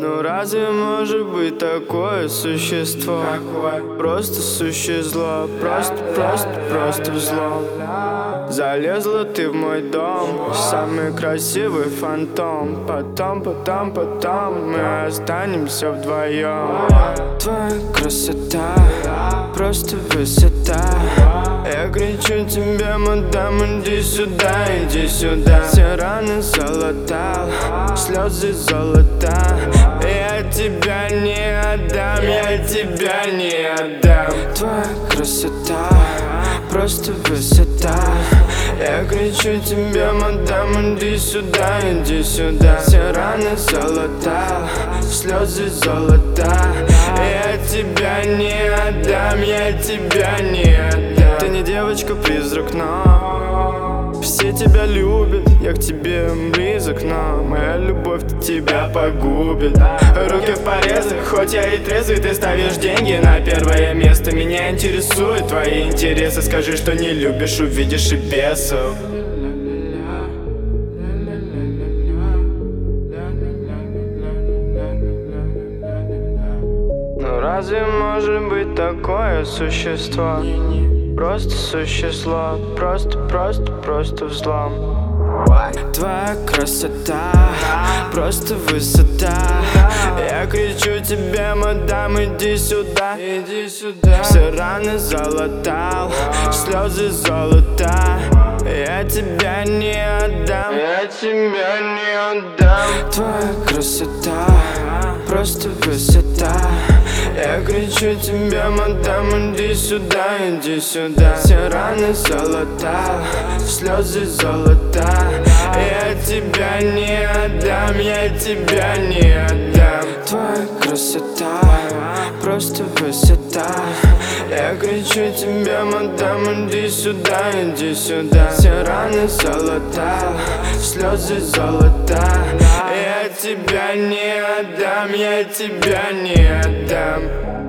Ну разве может быть такое существо? Просто сущее зло, просто зло. Залезла ты в мой дом, самый красивый фантом. Потом мы останемся вдвоем. Твоя красота, просто высота. Я кричу тебе, мадам, иди сюда, иди сюда. Все раны залатал, слезы золота. Я тебя не отдам, я тебя не отдам. Твоя красота, просто высота. Я кричу тебе, мадам, иди сюда, иди сюда. Все раны залатал, слезы золота. Я тебя не отдам, я тебя не отдам. Ты не девочка-призрак, но все тебя любят, я к тебе близок, но моя любовь тебя погубит. Руки в порезах, хоть я и трезвый, ты ставишь деньги на первое место. Меня интересуют твои интересы, скажи, что не любишь, увидишь и бесов. Ну разве может быть такое существо? Просто существо, просто взлом. Твоя красота, просто высота. Я кричу тебе, мадам, иди сюда, иди сюда. Все раны залатал, слезы золота. Я тебя не отдам, я тебя не отдам. Твоя красота, просто высота. Я кричу тебе, мадам, иди сюда, иди сюда. Все раны залатал, слезы золота. Я тебя не отдам, я тебя не отдам. Твоя красота, просто высота. Я кричу тебе, мадам, иди сюда, иди сюда. Все раны залатал, слезы золота. Я тебя не отдам, я тебя не отдам.